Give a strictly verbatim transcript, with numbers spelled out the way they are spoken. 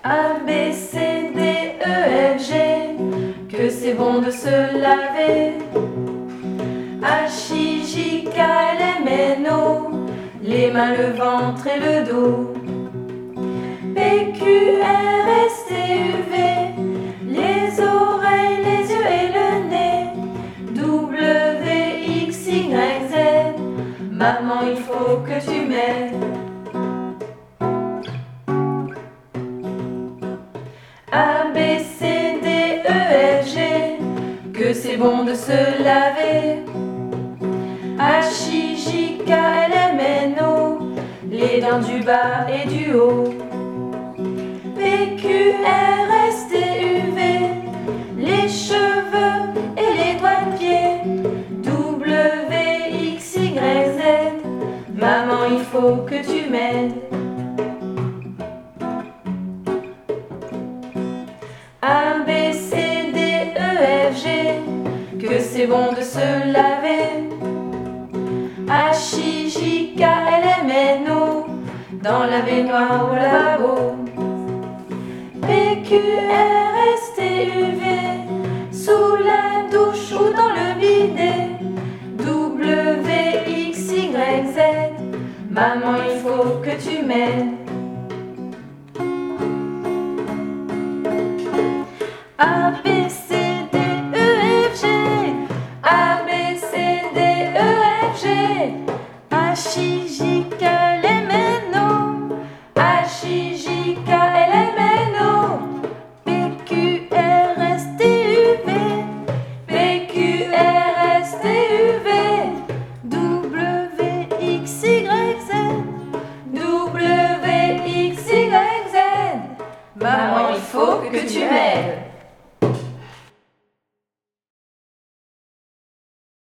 A, B, C, D, E, F, G, que c'est bon de se laver. H, I, J, K, L, M, N, O, les mains, le ventre et le dos. P, Q, R, S, T, U, V, les oreilles, les yeux et le nez. W, X, Y, Z, maman, il faut que tu m'aides. A, B, C, D, E, F, G, que c'est bon de se laver. H, I, J, K, L, M, N, O, les dents du bas et du haut. P, Q, R, S, T, U, V, les cheveux et les doigts de pied. W, X, Y, Z, maman, il faut que tu m'aides. A, B, C, D, E, F, G, que c'est bon de se laver. H, I, J, K, L, M, N, O, dans la baignoire ou lavabo. P, Q, R, S, T, U, V, sous la douche ou dans le bidet. W, X, Y, Z, maman, il faut que tu m'aides. A, B, C, D, E, F, G, A, B, C, D, E, F, G, H, I, J, K, L, M, N, O, H, I, J, K, L, M, N, O, P, Q, R, S, T, U, V, P, Q, R, S, T, U, V, W, X, Y, Z, W, X, Y, Z, maman, il faut que tu m'aides.